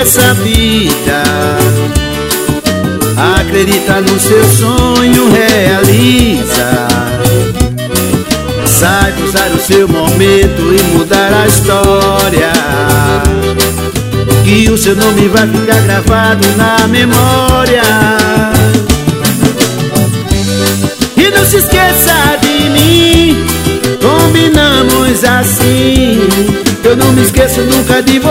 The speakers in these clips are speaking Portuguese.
essa vida. Acredita no seu sonho, realiza. Saiba usar o seu momento e mudar a história, que o seu nome vai ficar gravado na memória. E não se esqueça de mim, combinamos assim. Eu não me esqueço nunca de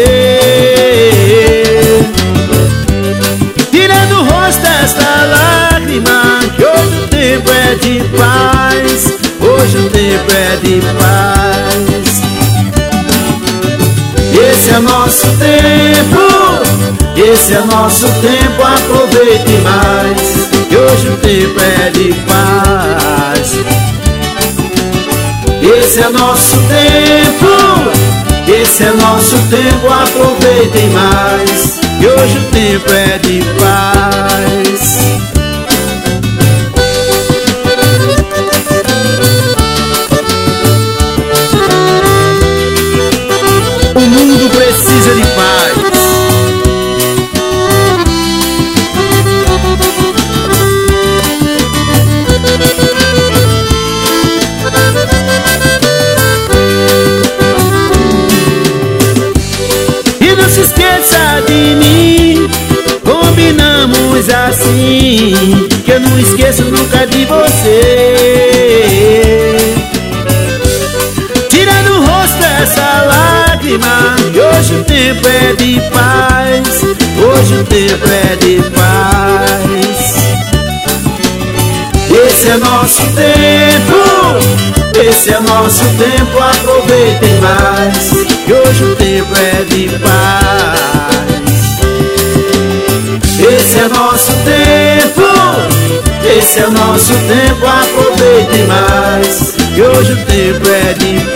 você. Tirando o rosto esta lágrima, que hoje o tempo é de paz. Hoje o tempo é de paz. Esse é nosso tempo, esse é nosso tempo, aproveite mais, que hoje o tempo é de paz. Esse é nosso tempo, esse é nosso tempo, aproveitem mais, que hoje o tempo é de paz. O mundo precisa de paz. E não se esqueça de mim, combinamos assim, que eu não esqueço nunca de você. Tirando o rosto essa lágrima, que hoje o tempo é de paz. Hoje o tempo é de paz. Esse é nosso tempo, esse é nosso tempo, aproveitem mais, que hoje o tempo é de paz. Esse é nosso tempo, esse é nosso tempo, aproveitem mais, que hoje o tempo é de paz.